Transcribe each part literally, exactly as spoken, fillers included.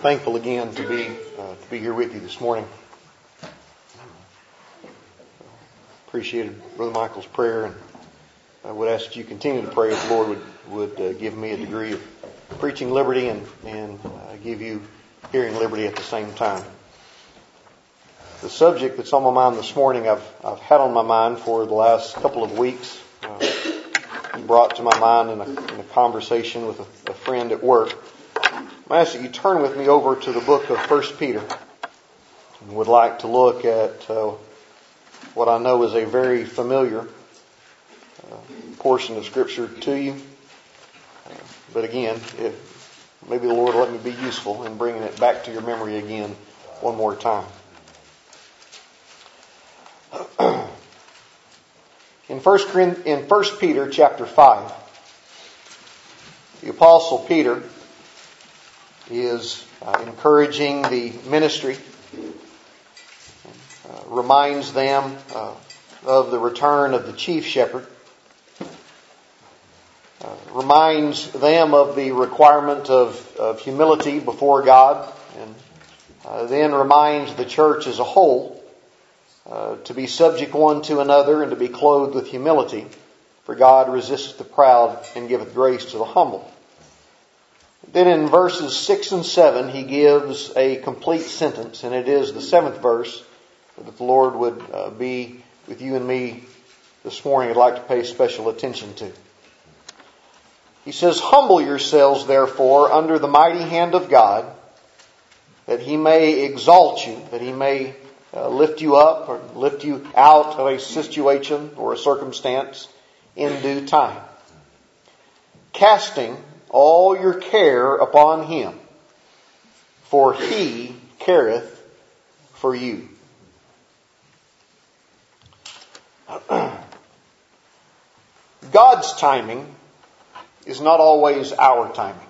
thankful again to be uh, to be here with you this morning. Appreciated Brother Michael's prayer, and I would ask that you continue to pray that the Lord would would uh, give me a degree of preaching liberty and and uh, give you hearing liberty at the same time. The subject that's on my mind this morning, I've I've had on my mind for the last couple of weeks. Uh, brought to my mind in a, in a conversation with a, a friend at work. I ask that you turn with me over to the book of First Peter, and would like to look at uh, what I know is a very familiar uh, portion of Scripture to you. Uh, but again, if, maybe the Lord will let me be useful in bringing it back to your memory again one more time. In First in First Peter chapter five, the Apostle Peter is uh, encouraging the ministry, uh, reminds them uh, of the return of the chief shepherd, uh, reminds them of the requirement of, of humility before God, and uh, then reminds the church as a whole Uh, to be subject one to another and to be clothed with humility. For God resisteth the proud and giveth grace to the humble. Then in verses six and seven he gives a complete sentence, and it is the seventh verse that the Lord would uh, be with you and me this morning. I'd like to pay special attention to. He says, "Humble yourselves therefore under the mighty hand of God, that he may exalt you," that he may Uh, lift you up or lift you out of a situation or a circumstance in due time. "Casting all your care upon him, for he careth for you." God's timing is not always our timing.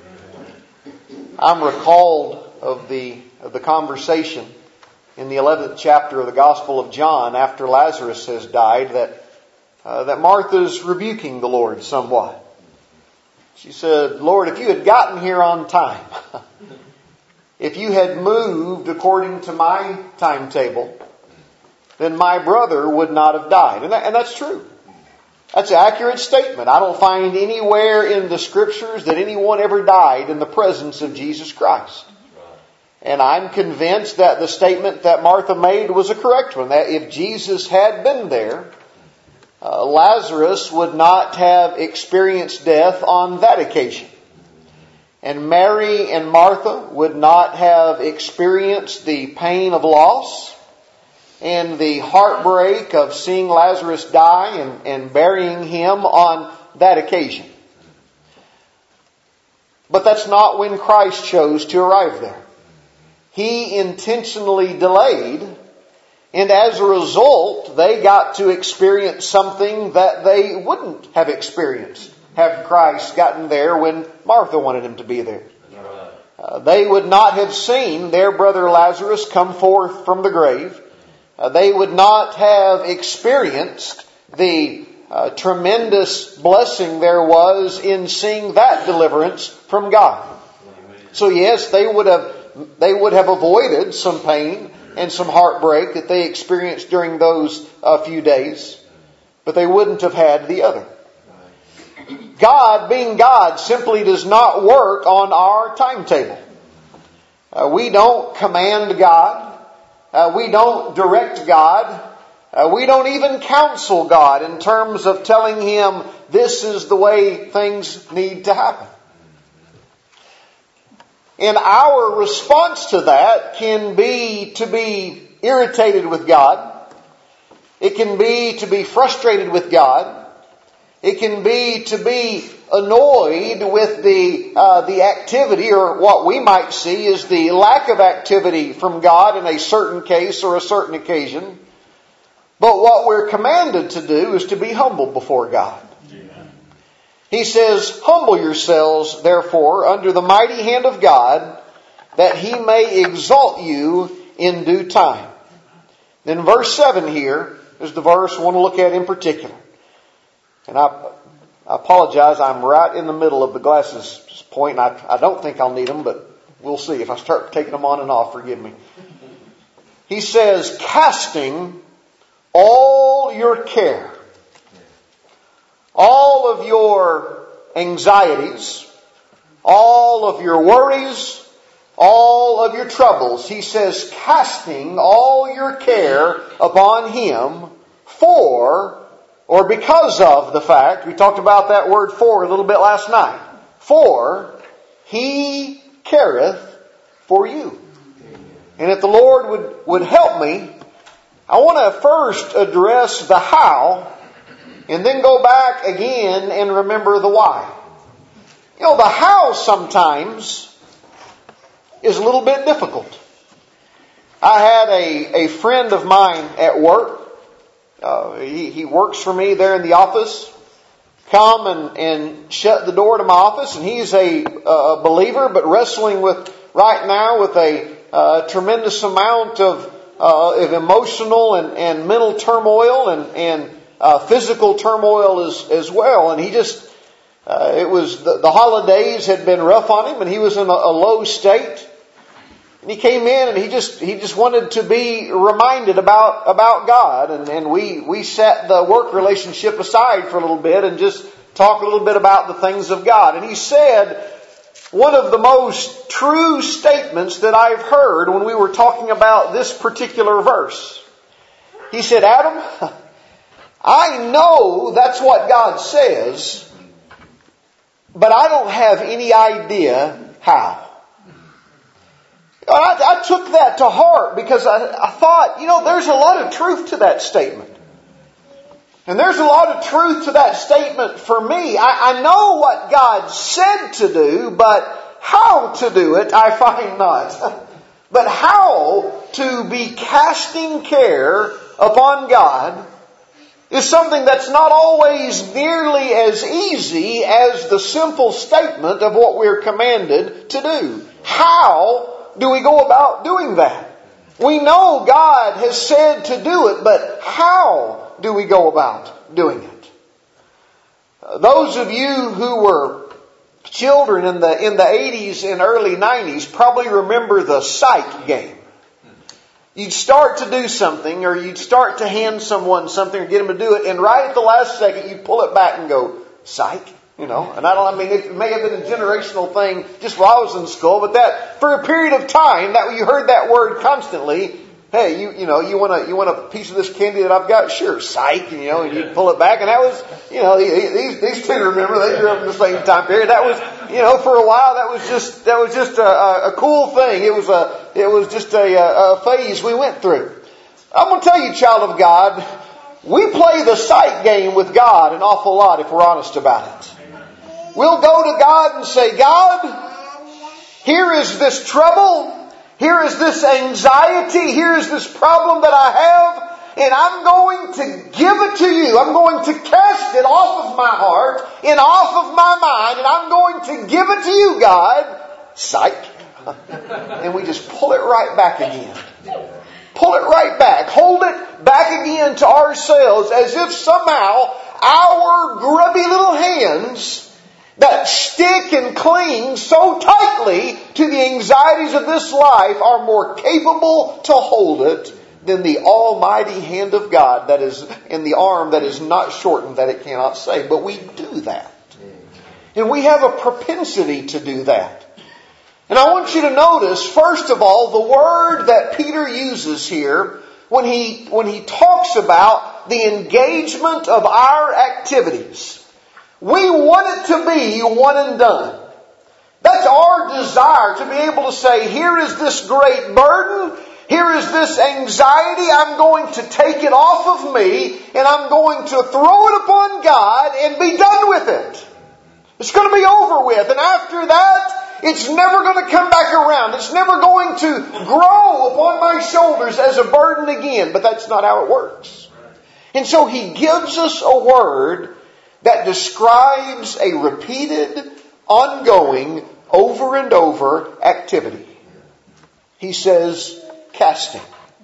I'm recalled of the of the conversation in the eleventh chapter of the Gospel of John, after Lazarus has died, that uh, that Martha's rebuking the Lord somewhat. She said, "Lord, if you had gotten here on time, if you had moved according to my timetable, then my brother would not have died." And, that, and that's true. That's an accurate statement. I don't find anywhere in the Scriptures that anyone ever died in the presence of Jesus Christ. And I'm convinced that the statement that Martha made was a correct one. That if Jesus had been there, uh, Lazarus would not have experienced death on that occasion. And Mary and Martha would not have experienced the pain of loss and the heartbreak of seeing Lazarus die and, and burying him on that occasion. But that's not when Christ chose to arrive there. He intentionally delayed, and as a result, they got to experience something that they wouldn't have experienced had Christ gotten there when Martha wanted him to be there. Uh, they would not have seen their brother Lazarus come forth from the grave. Uh, they would not have experienced the uh, tremendous blessing there was in seeing that deliverance from God. So yes, they would have They would have avoided some pain and some heartbreak that they experienced during those uh, few days, but they wouldn't have had the other. God, being God, simply does not work on our timetable. Uh, we don't command God. Uh, we don't direct God. Uh, we don't even counsel God in terms of telling Him this is the way things need to happen. And our response to that can be to be irritated with God. It can be to be frustrated with God. It can be to be annoyed with the uh, the activity, or what we might see is the lack of activity from God in a certain case or a certain occasion. But what we're commanded to do is to be humble before God. He says, "Humble yourselves, therefore, under the mighty hand of God, that He may exalt you in due time." Then verse seven here is the verse I want to look at in particular. And I, I apologize, I'm right in the middle of the glasses point. And I, I don't think I'll need them, but We'll see. If I start taking them on and off, forgive me. He says, casting all your care, all of your anxieties, all of your worries, all of your troubles. He says, casting all your care upon Him for, or because of the fact, we talked about that word for a little bit last night, for He careth for you. And if the Lord would, would help me, I want to first address the how, and then go back again and remember the why. You know, the how sometimes is a little bit difficult. I had a, a friend of mine at work. Uh, he, he works for me there in the office. Come and, and shut the door to my office. And he's a, a believer, but wrestling with right now with a uh, tremendous amount of, uh, of emotional and, and mental turmoil and, and uh, physical turmoil as, as well. And he just, uh, it was the, the holidays had been rough on him, and he was in a, a low state. And he came in and he just he just wanted to be reminded about about God. And, and we, we set the work relationship aside for a little bit and just talk a little bit about the things of God. And he said one of the most true statements that I've heard when we were talking about this particular verse. He said, Adam, I know that's what God says, but I don't have any idea how. I, I took that to heart because I, I thought, you know, there's a lot of truth to that statement. And there's a lot of truth to that statement for me. I, I know what God said to do, but how to do it, I find not. But how to be casting care upon God is something that's not always nearly as easy as the simple statement of what we're commanded to do. How do we go about doing that? We know God has said to do it, but how do we go about doing it? Uh, those of you who were children in the in the eighties and early nineties probably remember the psych game. You'd start to do something, or you'd start to hand someone something or get them to do it, and right at the last second you'd pull it back and go, psych? You know, and I don't, I mean, it may have been a generational thing just while I was in school, but that, for a period of time, that you heard that word constantly. Hey, you, you know, you want a, you want a piece of this candy that I've got? Sure, psych, you know, and you pull it back. And that was, you know, these, these two remember, they grew up in the same time period. That was, you know, for a while, that was just, that was just a, a cool thing. It was a, it was just a, a phase we went through. I'm going to tell you, child of God, we play the psych game with God an awful lot if we're honest about it. We'll go to God and say, God, here is this trouble. Here is this anxiety. Here is this problem that I have. And I'm going to give it to you. I'm going to cast it off of my heart and off of my mind. And I'm going to give it to you, God. Psych. And we just pull it right back again. Pull it right back. Hold it back again to ourselves as if somehow our grubby little hands that stick and cling so tightly to the anxieties of this life are more capable to hold it than the almighty hand of God that is in the arm that is not shortened that it cannot save. But we do that. And we have a propensity to do that. And I want you to notice, first of all, the word that Peter uses here when he, when he talks about the engagement of our activities. We want it to be one and done. That's our desire, to be able to say, here is this great burden, here is this anxiety, I'm going to take it off of me, and I'm going to throw it upon God and be done with it. It's going to be over with, and after that, it's never going to come back around. It's never going to grow upon my shoulders as a burden again, but that's not how it works. And so He gives us a word that describes a repeated, ongoing, over and over activity. He says, casting.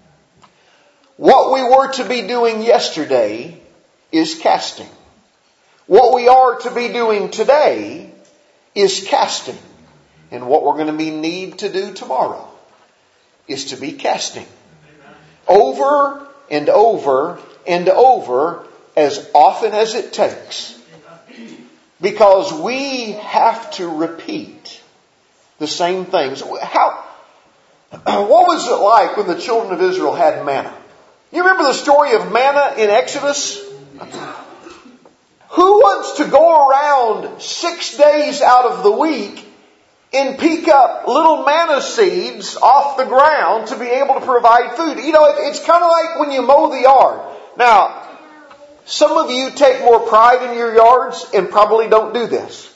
What we were to be doing yesterday is casting. What we are to be doing today is casting. And what we're going to be need to do tomorrow is to be casting. Over and over and over as often as it takes. Because we have to repeat the same things. How, what was it like when the children of Israel had manna? You remember the story of manna in Exodus? Who wants to go around six days out of the week and pick up little manna seeds off the ground to be able to provide food? You know, it, it's kind of like when you mow the yard. Now, some of you take more pride in your yards and probably don't do this.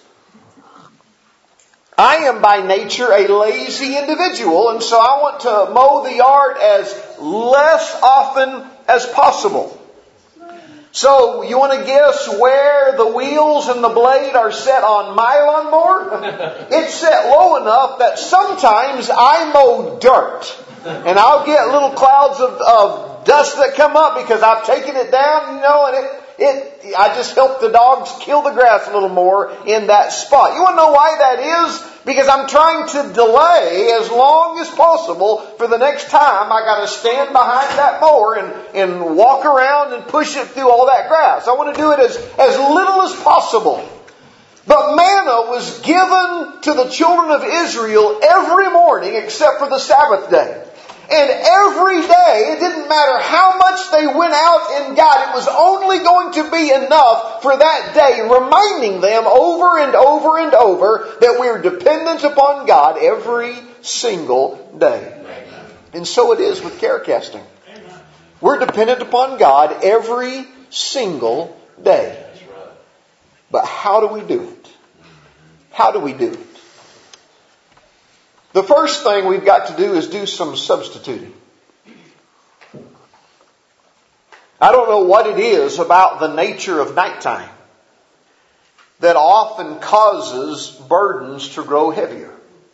I am by nature a lazy individual, and so I want to mow the yard as less often as possible. So, you want to guess where the wheels and the blade are set on my lawnmower? It's set low enough that sometimes I mow dirt. And I'll get little clouds of, of dust that come up because I've taken it down, you know, and it, it, I just help the dogs kill the grass a little more in that spot. You want to know why that is? Because I'm trying to delay as long as possible for the next time I got to stand behind that mower and, and walk around and push it through all that grass. I want to do it as, as little as possible. But manna was given to the children of Israel every morning except for the Sabbath day. And every day, it didn't matter how much they went out and got, it was only going to be enough for that day, reminding them over and over and over that we're dependent upon God every single day. And so it is with care casting. We're dependent upon God every single day. But how do we do it? How do we do it? The first thing we've got to do is do some substituting. I don't know what it is about the nature of nighttime that often causes burdens to grow heavier.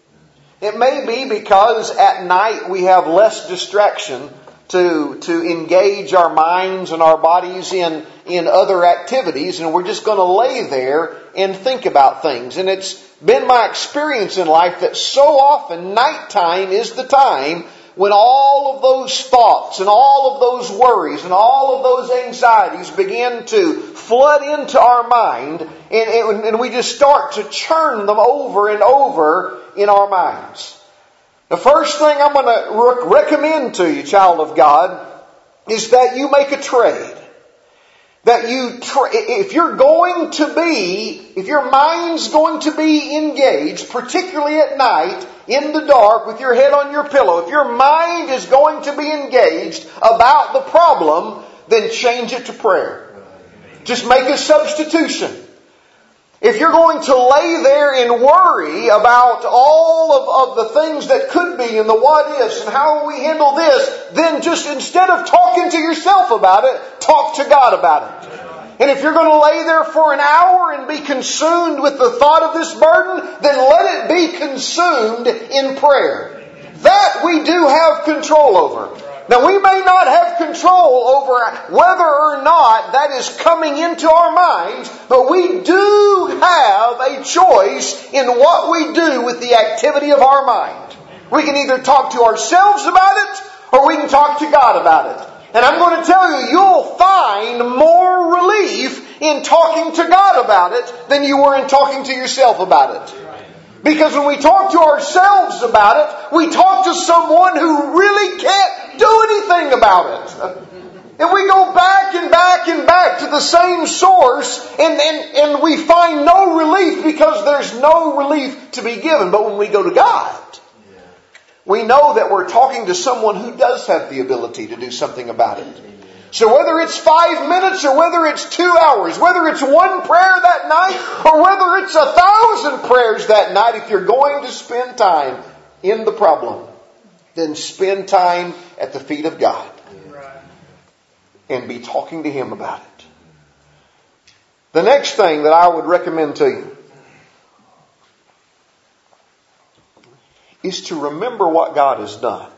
It may be because at night we have less distraction to, to engage our minds and our bodies in, in other activities, and we're just going to lay there and think about things. And it's been my experience in life that so often nighttime is the time when all of those thoughts and all of those worries and all of those anxieties begin to flood into our mind, and, and, and we just start to churn them over and over in our minds. The first thing I'm going to re- recommend to you, child of God, is that you make a trade. That you, tra- if you're going to be, if your mind's going to be engaged, particularly at night, in the dark, with your head on your pillow, if your mind is going to be engaged about the problem, then change it to prayer. Just make a substitution. If you're going to lay there and worry about all of, of the things that could be and the what ifs and how we handle this, then just instead of talking to yourself about it, talk to God about it. And if you're going to lay there for an hour and be consumed with the thought of this burden, then let it be consumed in prayer. That we do have control over. Now, we may not have control over whether or not that is coming into our minds, but we do have a choice in what we do with the activity of our mind. We can either talk to ourselves about it, or we can talk to God about it. And I'm going to tell you, you'll find more relief in talking to God about it than you were in talking to yourself about it. Because when we talk to ourselves about it, we talk to someone who really can't do anything about it. And we go back and back and back to the same source, and, and, and we find no relief because there's no relief to be given. But when we go to God, we know that we're talking to someone who does have the ability to do something about it. So whether it's five minutes or whether it's two hours, whether it's one prayer that night or whether it's a thousand prayers that night, if you're going to spend time in the problem, then spend time at the feet of God and be talking to Him about it. The next thing that I would recommend to you is to remember what God has done.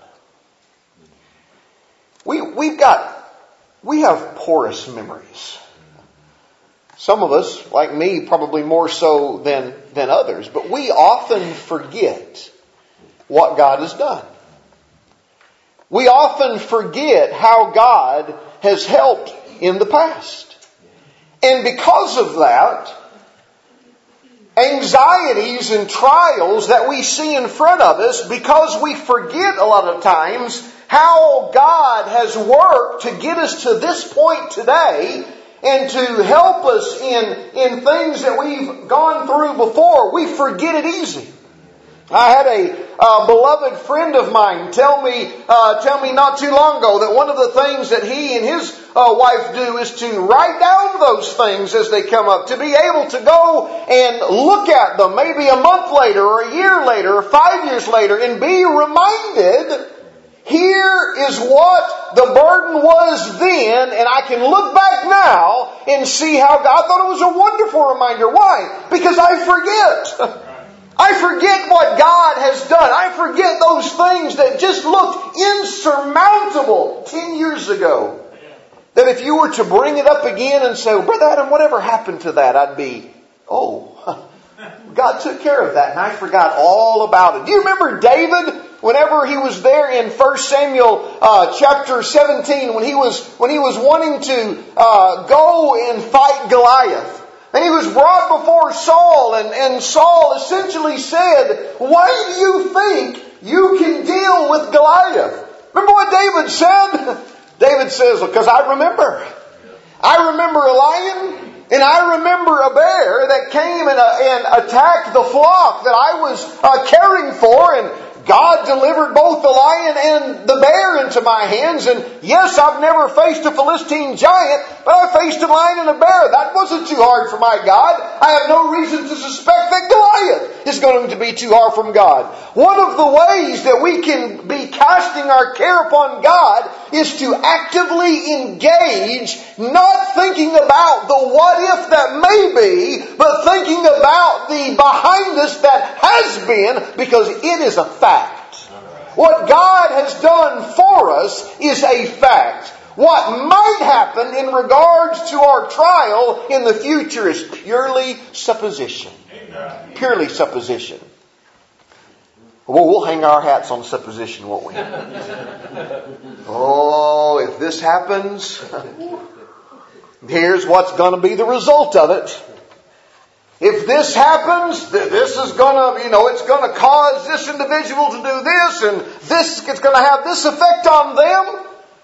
We, we've got, we have porous memories. Some of us, like me, probably more so than, than others, but we often forget what God has done. We often forget how God has helped in the past. And because of that, anxieties and trials that we see in front of us, because we forget a lot of times how God has worked to get us to this point today and to help us in, in things that we've gone through before, we forget it easy. I had a uh, beloved friend of mine tell me, uh, tell me not too long ago that one of the things that he and his uh, wife do is to write down those things as they come up, to be able to go and look at them maybe a month later or a year later or five years later and be reminded, here is what the burden was then, and I can look back now and see how God, I thought it was a wonderful reminder. Why? Because I forget. I forget what God has done. I forget those things that just looked insurmountable ten years ago. That if you were to bring it up again and say, Brother Adam, whatever happened to that? I'd be, oh, God took care of that and I forgot all about it. Do you remember David? Whenever he was there in First Samuel uh, chapter seventeen, when he was when he was wanting to uh, go and fight Goliath. And he was brought before Saul, and, and Saul essentially said, why do you think you can deal with Goliath? Remember what David said? David says, because I remember. I remember a lion, and I remember a bear that came and, uh, and attacked the flock that I was uh, caring for, and God delivered both the lion and the bear into my hands. And yes, I've never faced a Philistine giant, but I faced a lion and a bear. That wasn't too hard for my God. I have no reason to suspect that Goliath is going to be too hard from God. One of the ways that we can be casting our care upon God is to actively engage, not thinking about the what if that may be, but thinking about the behind us that has been, because it is a fact. What God has done for us is a fact. What might happen in regards to our trial in the future is purely supposition. Purely supposition. Well, we'll hang our hats on supposition, won't we? Oh, if this happens, here's what's going to be the result of it. If this happens, this is going to, you know, it's going to cause this individual to do this, and this, it's going to have this effect on them.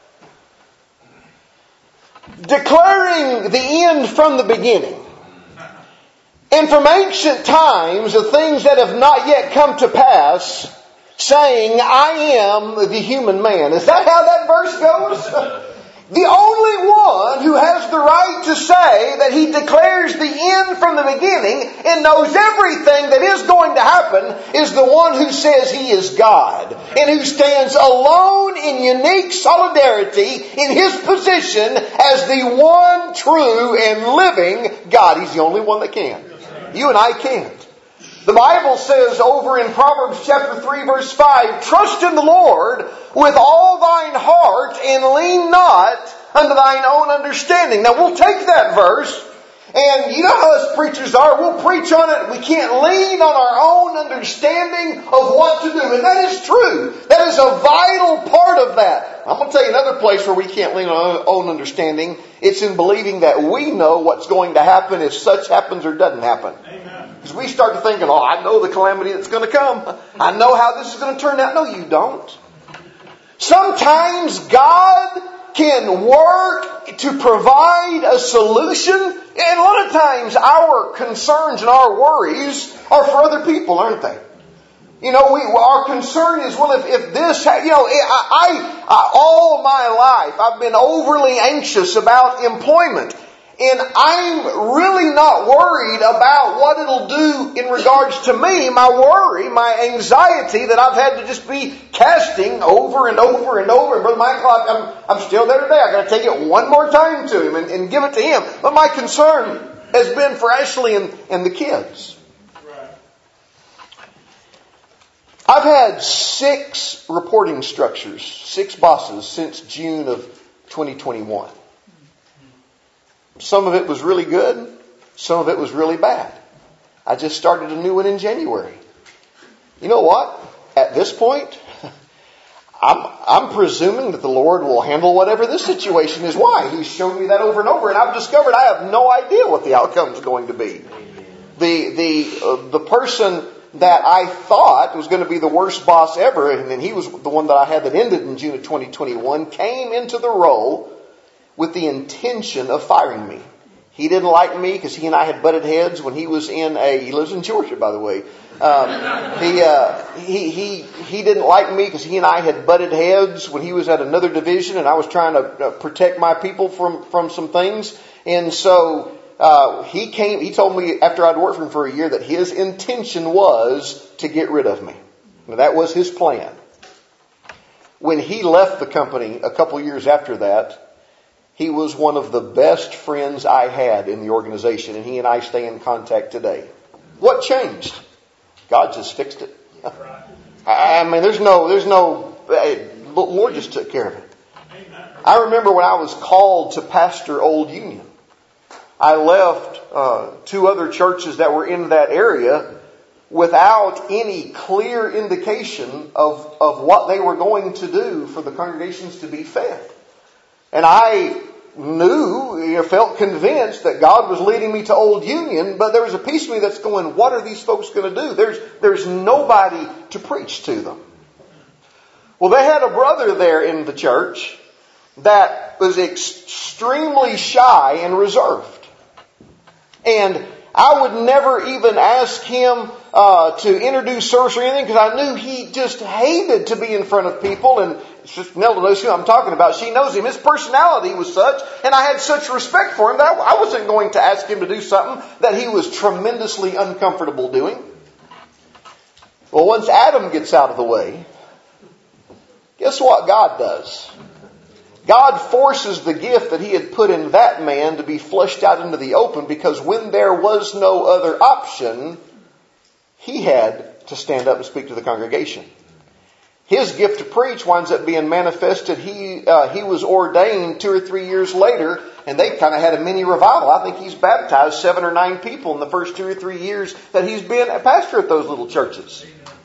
Declaring the end from the beginning. And from ancient times, the things that have not yet come to pass, saying, I am the human man. Is that how that verse goes? The only one who has the right to say that he declares the end from the beginning and knows everything that is going to happen is the one who says he is God and who stands alone in unique solidarity in his position as the one true and living God. He's the only one that can. You and I can't. The Bible says over in Proverbs chapter three verse five, trust in the Lord with all thine heart and lean not unto thine own understanding. Now we'll take that verse, and you know how us preachers are. We'll preach on it. We can't lean on our own understanding of what to do. And that is true. That is a vital part of that. I'm going to tell you another place where we can't lean on our own understanding. It's in believing that we know what's going to happen if such happens or doesn't happen. Because we start to thinking, oh, I know the calamity that's going to come. I know how this is going to turn out. No, you don't. Sometimes God can work to provide a solution. And a lot of times our concerns and our worries are for other people, aren't they? You know, we, our concern is, well, if, if this, you know, I, I, I, all my life I've been overly anxious about employment. And I'm really not worried about what it'll do in regards to me. My worry, my anxiety that I've had to just be casting over and over and over. And Brother Michael, I'm, I'm still there today. I've got to take it one more time to him and, and give it to him. But my concern has been for Ashley and, and the kids. I've had six reporting structures, six bosses since June of twenty twenty-one. Some of it was really good. Some of it was really bad. I just started a new one in January. You know what? At this point, I'm, I'm presuming that the Lord will handle whatever this situation is. Why? He's shown me that over and over, and I've discovered I have no idea what the outcome is going to be. The the uh, the person that I thought was going to be the worst boss ever, and then he was the one that I had that ended in June of twenty twenty-one, came into the role with the intention of firing me. He didn't like me because he and I had butted heads when he was in a, he lives in Georgia, by the way. Um, he, uh, he, he, he didn't like me because he and I had butted heads when he was at another division and I was trying to uh, protect my people from, from some things. And so, uh, he came, he told me after I'd worked for him for a year that his intention was to get rid of me. Now, that was his plan. When he left the company a couple years after that, he was one of the best friends I had in the organization, and he and I stay in contact today. What changed? God just fixed it. I mean, there's no, there's no, the Lord just took care of it. I remember when I was called to pastor Old Union. I left uh, two other churches that were in that area without any clear indication of, of what they were going to do for the congregations to be fed. And I knew, you know, felt convinced that God was leading me to Old Union, but there was a piece of me that's going, what are these folks going to do? There's, there's nobody to preach to them. Well, they had a brother there in the church that was extremely shy and reserved. And I would never even ask him uh, to introduce service or anything because I knew he just hated to be in front of people. And Nelda knows who I'm talking about. She knows him. His personality was such, and I had such respect for him that I wasn't going to ask him to do something that he was tremendously uncomfortable doing. Well, once Adam gets out of the way, guess what God does? God forces the gift that He had put in that man to be flushed out into the open because when there was no other option, he had to stand up and speak to the congregation. His gift to preach winds up being manifested. He uh, he was ordained two or three years later, and they kind of had a mini revival. I think he's baptized seven or nine people in the first two or three years that he's been a pastor at those little churches.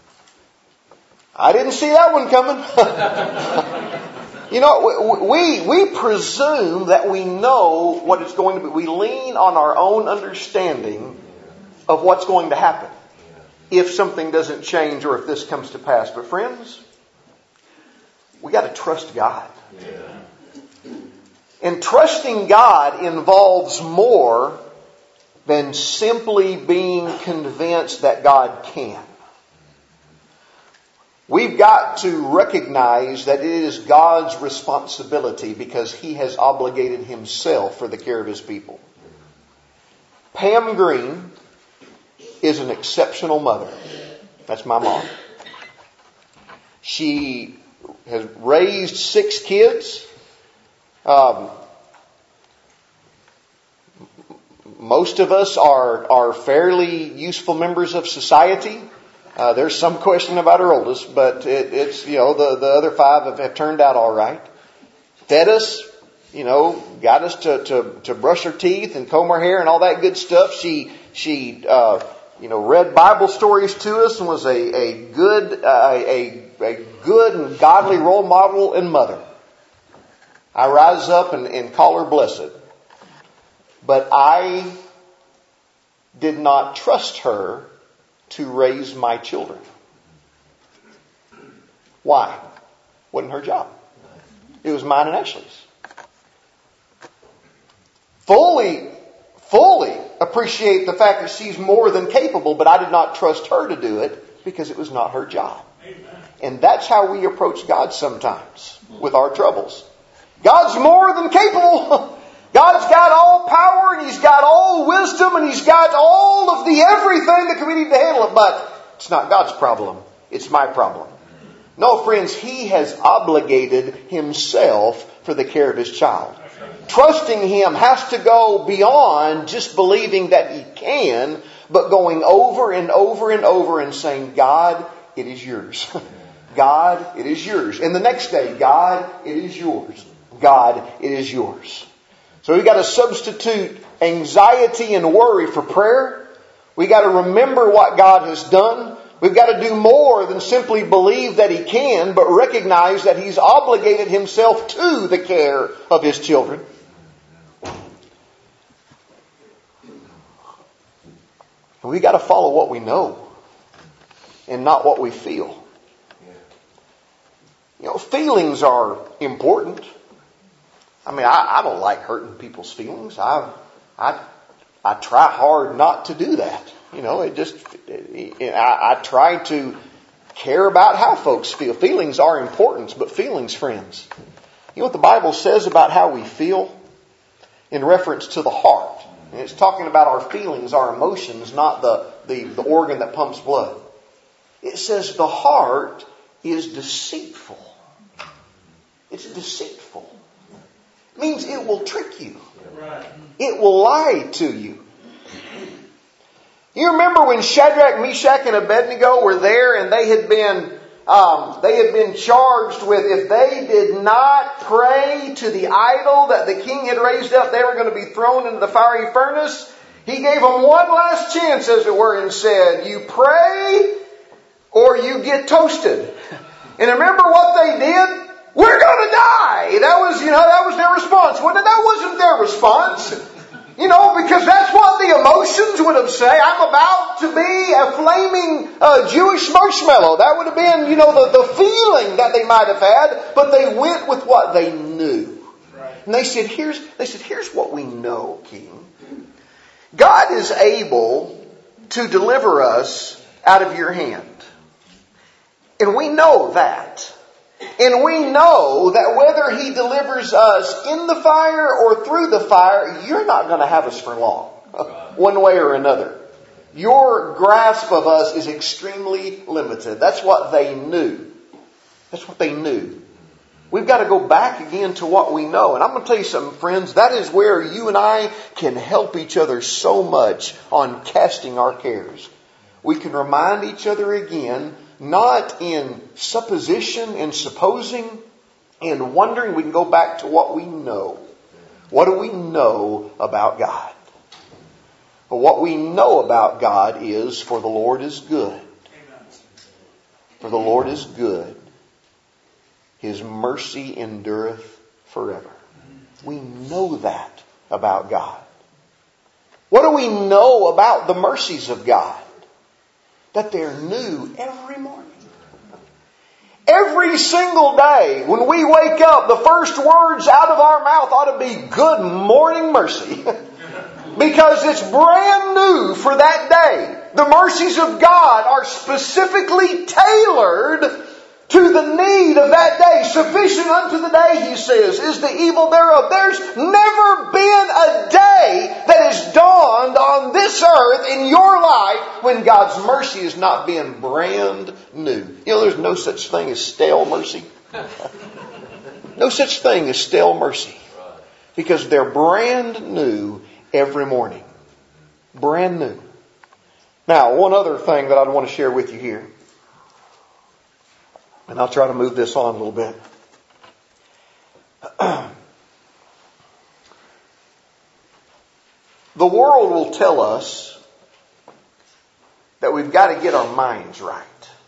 I didn't see that one coming. You know, we we presume that we know what it's going to be. We lean on our own understanding of what's going to happen if something doesn't change or if this comes to pass. But friends, we got to trust God. And trusting God involves more than simply being convinced that God can. We've got to recognize that it is God's responsibility because He has obligated Himself for the care of His people. Pam Green is an exceptional mother. That's my mom. She has raised six kids. Um, most of us are, are fairly useful members of society. Uh, there's some question about her oldest, but it, it's, you know, the, the other five have, have turned out all right. Fed us, you know, got us to, to, to brush our teeth and comb our hair and all that good stuff. She, she, uh, you know, read Bible stories to us and was a, a good, uh, a, a good and godly role model and mother. I rise up and, and call her blessed. But I did not trust her to raise my children. Why? Wasn't her job. It was mine and Ashley's. Fully, fully appreciate the fact that she's more than capable, but I did not trust her to do it because it was not her job. And that's how we approach God sometimes with our troubles. God's more than capable. God's got all power and He's got all wisdom and He's got all of the everything that we need to handle it. But it's not God's problem. It's my problem. No, friends, He has obligated Himself for the care of His child. Trusting Him has to go beyond just believing that He can, but going over and over and over and saying, God, it is yours. God, it is yours. And the next day, God, it is yours. God, it is yours. So we've got to substitute anxiety and worry for prayer. We got to remember what God has done. We've got to do more than simply believe that He can, but recognize that He's obligated Himself to the care of His children. And we've got to follow what we know and not what we feel. You know, feelings are important. I mean, I, I don't like hurting people's feelings. I, I, I try hard not to do that. You know, it just, it, I, I try to care about how folks feel. Feelings are important, but feelings, friends. You know what the Bible says about how we feel in reference to the heart? And it's talking about our feelings, our emotions, not the, the, the organ that pumps blood. It says the heart is deceitful. It's deceitful. It means it will trick you. It will lie to you. You remember when Shadrach, Meshach, and Abednego were there and they had been um, they had been charged with, if they did not pray to the idol that the king had raised up, they were going to be thrown into the fiery furnace. He gave them one last chance, as it were, and said, you pray or you get toasted. And remember what they did? We're going to die. That was, you know, that was their response. Well, that wasn't their response. You know, because that's what the emotions would have said. I'm about to be a flaming uh, Jewish marshmallow. That would have been, you know, the, the feeling that they might have had. But they went with what they knew. Right. And they said, here's, they said, here's what we know, King. God is able to deliver us out of your hand. And we know that. And we know that whether He delivers us in the fire or through the fire, you're not going to have us for long, one way or another. Your grasp of us is extremely limited. That's what they knew. That's what they knew. We've got to go back again to what we know. And I'm going to tell you something, friends. That is where you and I can help each other so much on casting our cares. We can remind each other again, not in supposition and supposing and wondering. We can go back to what we know. What do we know about God? Well, what we know about God is, for the Lord is good. For the Lord is good. His mercy endureth forever. We know that about God. What do we know about the mercies of God? That they're new every morning. Every single day when we wake up, the first words out of our mouth ought to be, good morning mercy. Because it's brand new for that day. The mercies of God are specifically tailored to the need of that day. Sufficient unto the day, He says, is the evil thereof. There's never been a day that has dawned on this earth in your life when God's mercy is not being brand new. You know, there's no such thing as stale mercy. No such thing as stale mercy. Because they're brand new every morning. Brand new. Now, one other thing that I'd want to share with you here. And I'll try to move this on a little bit. The world will tell us that we've got to get our minds right.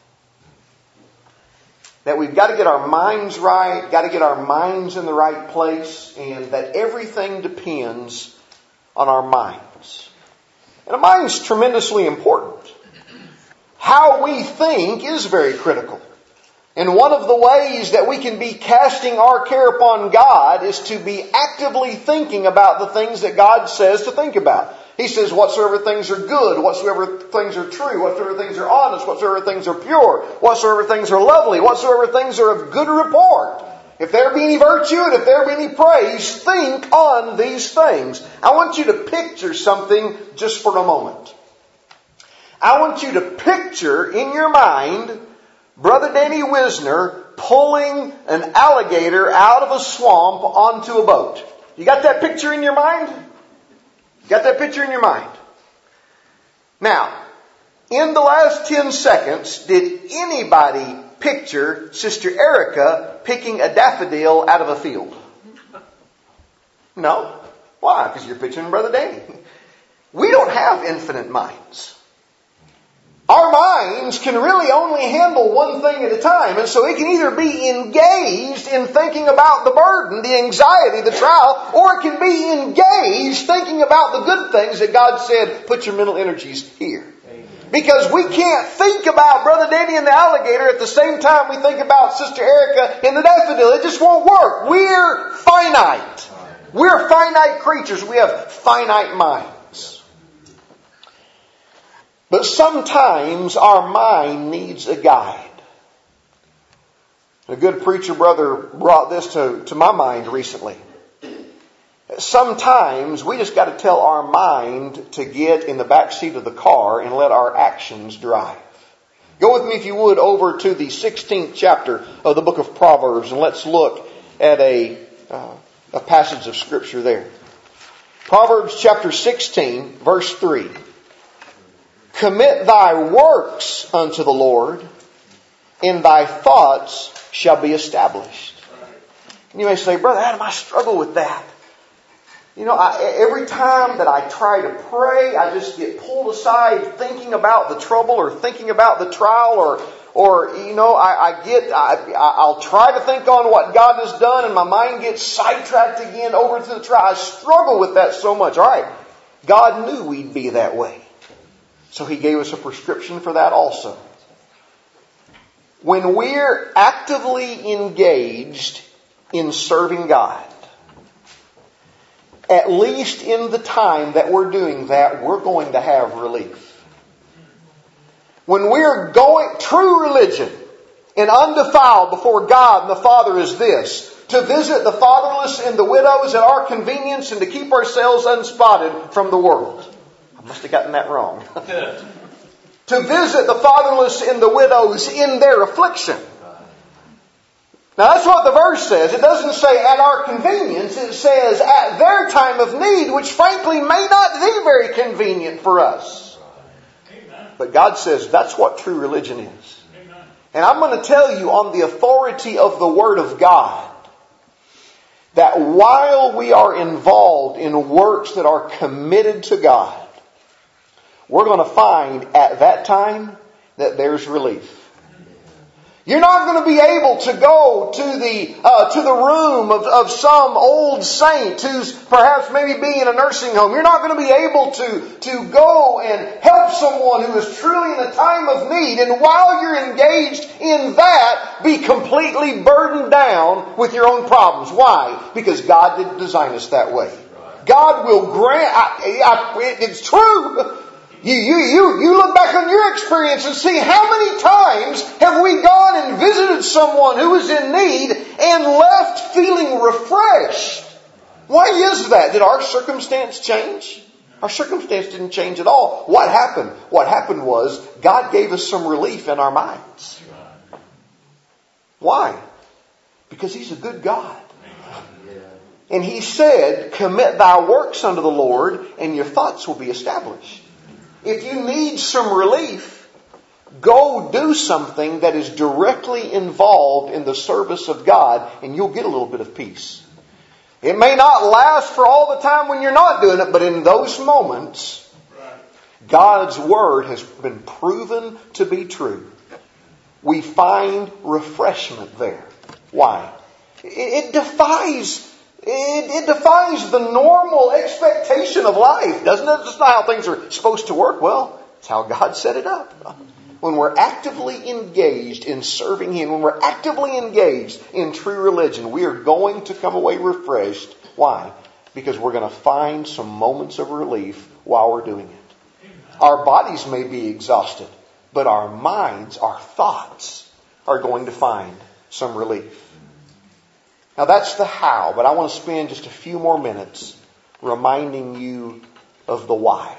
That we've got to get our minds right, got to get our minds in the right place, and that everything depends on our minds. And a mind's tremendously important. How we think is very critical. And one of the ways that we can be casting our care upon God is to be actively thinking about the things that God says to think about. He says, whatsoever things are good, whatsoever things are true, whatsoever things are honest, whatsoever things are pure, whatsoever things are lovely, whatsoever things are of good report. If there be any virtue and if there be any praise, think on these things. I want you to picture something just for a moment. I want you to picture in your mind Brother Danny Wisner pulling an alligator out of a swamp onto a boat. You got that picture in your mind? You got that picture in your mind? Now, in the last ten seconds, did anybody picture Sister Erica picking a daffodil out of a field? No. Why? Because you're picturing Brother Danny. We don't have infinite minds. Our minds can really only handle one thing at a time. And so it can either be engaged in thinking about the burden, the anxiety, the trial, or it can be engaged thinking about the good things that God said, put your mental energies here. Because we can't think about Brother Danny and the alligator at the same time we think about Sister Erica and the daffodil. It just won't work. We're finite. We're finite creatures. We have finite minds. But sometimes our mind needs a guide. A good preacher brother brought this to, to my mind recently. Sometimes we just got to tell our mind to get in the back seat of the car and let our actions drive. Go with me, if you would, over to the sixteenth chapter of the book of Proverbs, and let's look at a, uh, a passage of Scripture there. Proverbs chapter sixteen, verse three. Commit thy works unto the Lord, and thy thoughts shall be established. And you may say, Brother Adam, I struggle with that. You know, I, every time that I try to pray, I just get pulled aside thinking about the trouble or thinking about the trial, or, or you know, I, I get, I, I'll try to think on what God has done, and my mind gets sidetracked again over to the trial. I struggle with that so much. All right, God knew we'd be that way, so He gave us a prescription for that also. When we're actively engaged in serving God, at least in the time that we're doing that, we're going to have relief. When we're going, true religion and undefiled before God and the Father is this: to visit the fatherless and the widows at our convenience, and to keep ourselves unspotted from the world. I must have gotten that wrong. To visit the fatherless and the widows in their affliction. Now that's what the verse says. It doesn't say at our convenience. It says at their time of need, which frankly may not be very convenient for us. Amen. But God says that's what true religion is. Amen. And I'm going to tell you on the authority of the Word of God that while we are involved in works that are committed to God, we're going to find at that time that there's relief. You're not going to be able to go to the uh, to the room of, of some old saint who's perhaps maybe being in a nursing home. You're not going to be able to, to go and help someone who is truly in a time of need. And while you're engaged in that, be completely burdened down with your own problems. Why? Because God didn't design us that way. God will grant... I, I, it's true... You, you, you, you look back on your experience and see how many times have we gone and visited someone who was in need and left feeling refreshed. Why is that? Did our circumstance change? Our circumstance didn't change at all. What happened? What happened was God gave us some relief in our minds. Why? Because He's a good God. And He said, commit thy works unto the Lord, and your thoughts will be established. If you need some relief, go do something that is directly involved in the service of God, and you'll get a little bit of peace. It may not last for all the time when you're not doing it, but in those moments, God's Word has been proven to be true. We find refreshment there. Why? It, it defies... It, it defies the normal expectation of life, doesn't it? That's not how things are supposed to work. Well, it's how God set it up. When we're actively engaged in serving Him, when we're actively engaged in true religion, we are going to come away refreshed. Why? Because we're going to find some moments of relief while we're doing it. Our bodies may be exhausted, but our minds, our thoughts, are going to find some relief. Now that's the how, but I want to spend just a few more minutes reminding you of the why.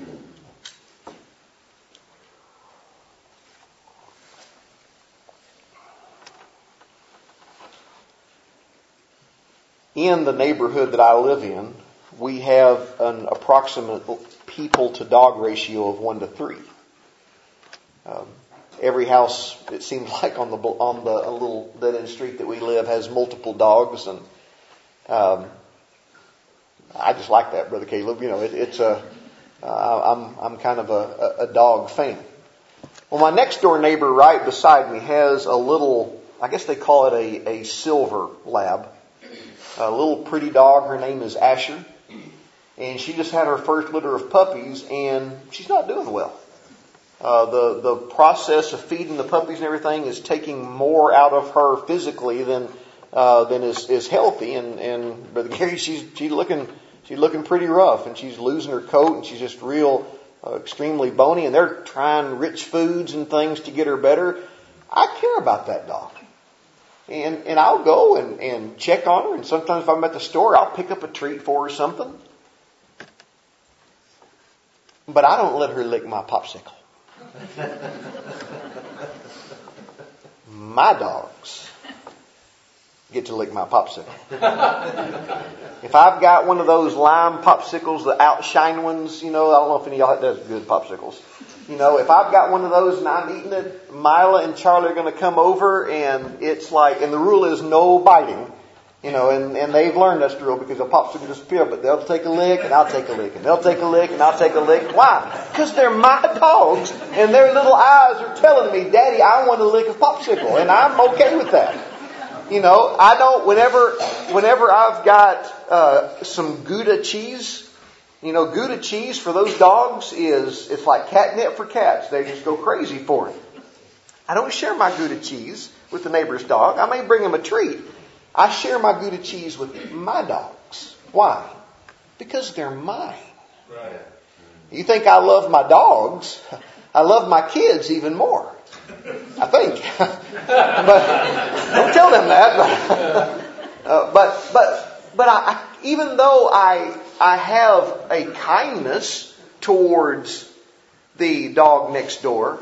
In the neighborhood that I live in, we have an approximate people to dog ratio of one to three. Um, Every house, it seems like on the on the a little dead end street that we live, has multiple dogs, and um, I just like that, Brother Caleb. You know, it, it's a, uh, I'm, I'm kind of a, a dog fan. Well, my next door neighbor right beside me has a little, I guess they call it a, a silver lab. A little pretty dog. Her name is Asher. And she just had her first litter of puppies, and she's not doing well. Uh, the, the process of feeding the puppies and everything is taking more out of her physically than, uh, than is, is healthy. And, and Brother Gary, she's, she's looking, she's looking pretty rough, and she's losing her coat, and she's just real, uh, extremely bony, and they're trying rich foods and things to get her better. I care about that dog. And, and I'll go and, and check on her, and sometimes if I'm at the store, I'll pick up a treat for her or something. But I don't let her lick my popsicle. My dogs get to lick my popsicle. If I've got one of those lime popsicles, the outshine ones, you know, I don't know if any of y'all does good popsicles. You know, if I've got one of those and I'm eating it, Mila and Charlie are going to come over, and it's like, and the rule is no biting. You know, and, and they've learned that drill because a popsicle disappear, but they'll take a lick and I'll take a lick and they'll take a lick and I'll take a lick. Why? Because they're my dogs and their little eyes are telling me, Daddy, I want to lick a popsicle, and I'm okay with that. You know, I don't, whenever, whenever I've got, uh, some Gouda cheese, you know, Gouda cheese for those dogs is, it's like catnip for cats. They just go crazy for it. I don't share my Gouda cheese with the neighbor's dog. I may bring him a treat. I share my Gouda cheese with my dogs. Why? Because they're mine. Right. You think I love my dogs? I love my kids even more. I think. But don't tell them that. uh, but but but I, even though I I have a kindness towards the dog next door,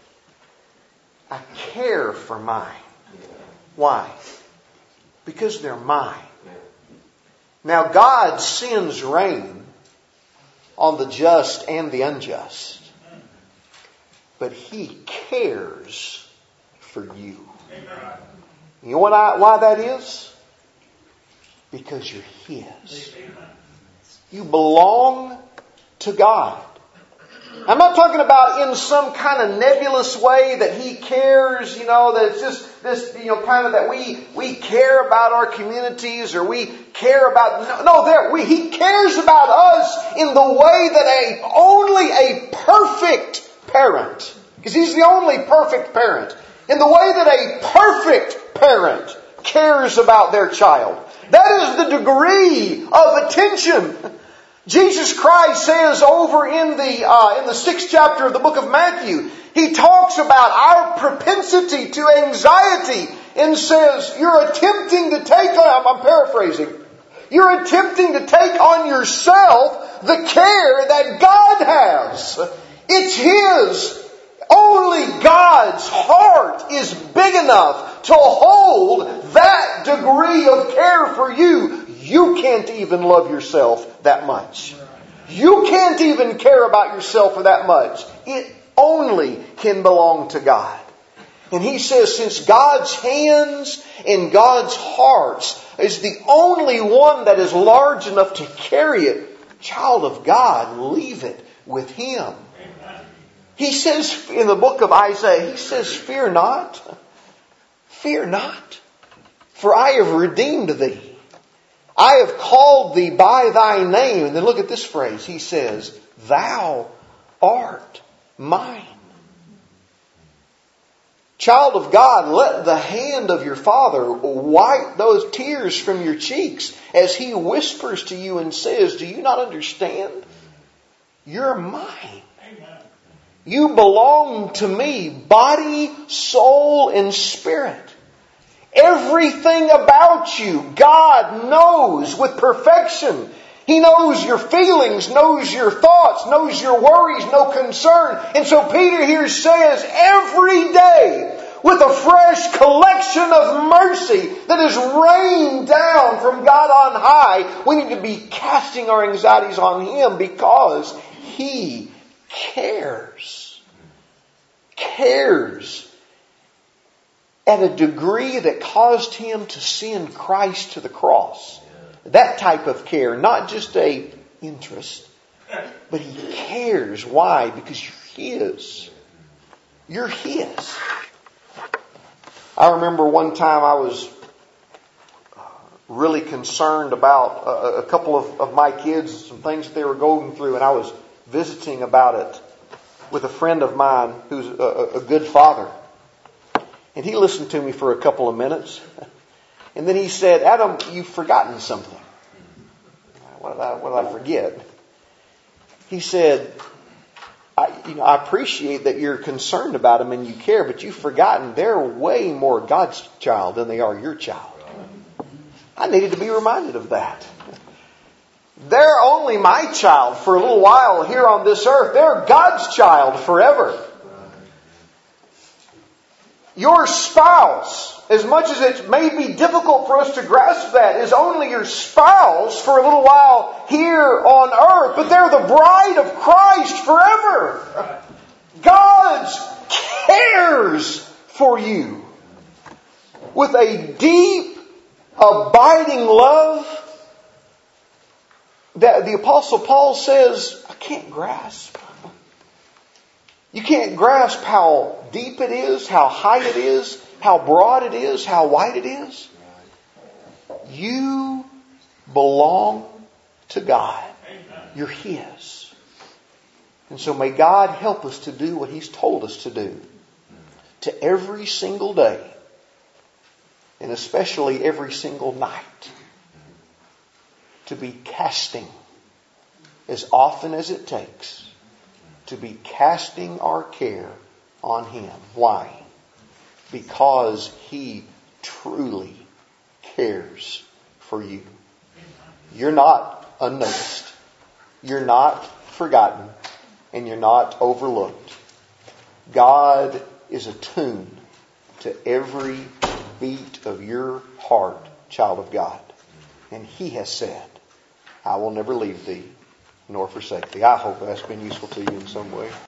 I care for mine. Why? Because they're mine. Now, God sends rain on the just and the unjust, but He cares for you. You know what I, why that is? Because you're His. You belong to God. I'm not talking about in some kind of nebulous way that He cares, you know, that it's just this, you know, kind of that we, we care about our communities or we care about, no, no there, we, He cares about us in the way that a, only a perfect parent, because He's the only perfect parent, in the way that a perfect parent cares about their child. That is the degree of attention. Jesus Christ says over in the uh, in the sixth chapter of the book of Matthew, He talks about our propensity to anxiety and says, you're attempting to take on, I'm paraphrasing, you're attempting to take on yourself the care that God has. It's His. Only God's heart is big enough to hold that degree of care for you. You can't even love yourself that much. You can't even care about yourself for that much. It only can belong to God. And He says, since God's hands and God's heart is the only one that is large enough to carry it, child of God, leave it with Him. He says in the book of Isaiah, He says, fear not, fear not, for I have redeemed thee. I have called thee by thy name. And then look at this phrase. He says, thou art mine. Child of God, let the hand of your Father wipe those tears from your cheeks as He whispers to you and says, do you not understand? You're mine. You belong to me, body, soul, and spirit. Everything about you, God knows with perfection. He knows your feelings, knows your thoughts, knows your worries, no concern. And so Peter here says, every day, with a fresh collection of mercy that is rained down from God on high, we need to be casting our anxieties on Him because He cares. Cares. At a degree that caused Him to send Christ to the cross. that type of care, not just a interest, but He cares. Why? Because you're His. You're His. I remember one time I was really concerned about a, a couple of, of my kids, some things that they were going through, and I was visiting about it with a friend of mine who's a, a good father. And he listened to me for a couple of minutes. And then he said, Adam, you've forgotten something. What did I, what did I forget? He said, I, you know, I appreciate that you're concerned about them and you care, but you've forgotten they're way more God's child than they are your child. I needed to be reminded of that. They're only my child for a little while here on this earth. They're God's child forever. Your spouse, as much as it may be difficult for us to grasp that, is only your spouse for a little while here on earth, but they're the bride of Christ forever. God cares for you with a deep, abiding love that the Apostle Paul says, I can't grasp. You can't grasp how deep it is, how high it is, how broad it is, how wide it is. You belong to God. You're His. And so may God help us to do what He's told us to do. To every single day. And especially every single night. To be casting as often as it takes. To be casting our care on Him. Why? Because He truly cares for you. You're not unnoticed. You're not forgotten. And you're not overlooked. God is attuned to every beat of your heart, child of God. And He has said, I will never leave thee nor forsake thee. I hope that's been useful to you in some way.